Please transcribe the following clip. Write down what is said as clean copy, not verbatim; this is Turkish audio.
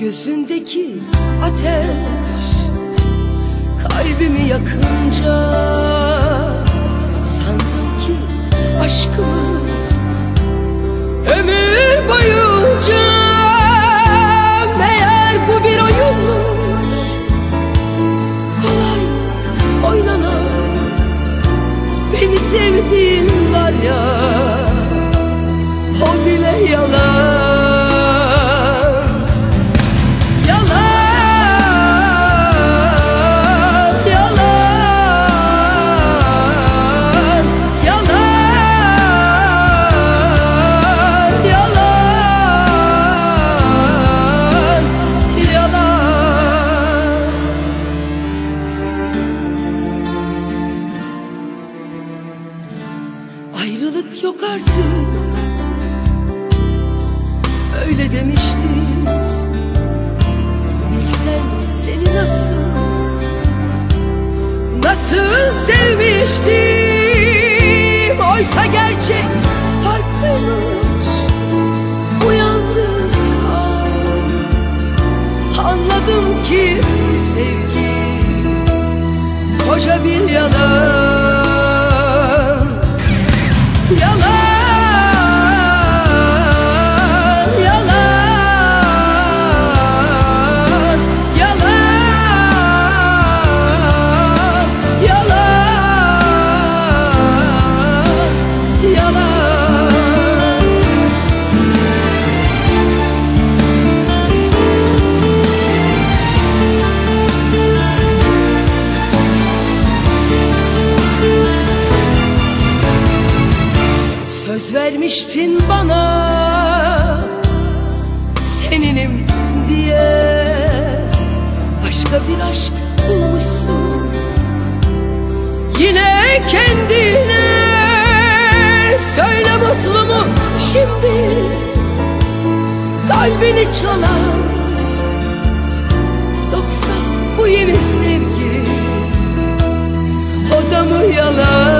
Gözündeki ateş kalbimi yakınca sandım ki aşkımız ömür boyunca. Meğer bu bir oyunmuş, kolay oynanan. Beni sevdiğin var ya, o bile yalan. Ayrılık yok artık, öyle demiştin. Bilsen seni nasıl sevmiştim. Oysa gerçek farklıymış. Uyandım anladım ki sevgi koca bir yalan. Söz vermiştin bana, seninim diye. Başka bir aşk bulmuşsun yine kendine. Söyle mutlu mu şimdi kalbini çalan, yoksa bu yeni sevgi o da mı yalan?